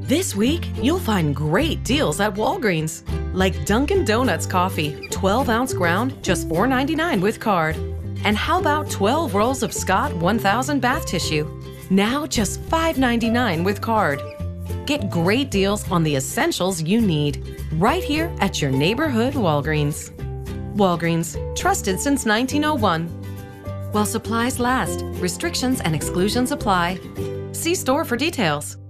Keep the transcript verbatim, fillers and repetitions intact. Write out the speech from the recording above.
This week, you'll find great deals at Walgreens. Like Dunkin' Donuts coffee, twelve ounce ground, just four ninety-nine with card. And how about twelve rolls of Scott one thousand bath tissue? Now just five ninety-nine with card. Get great deals on the essentials you need right here at your neighborhood Walgreens. Walgreens, trusted since nineteen oh one. While supplies last, restrictions and exclusions apply. See store for details.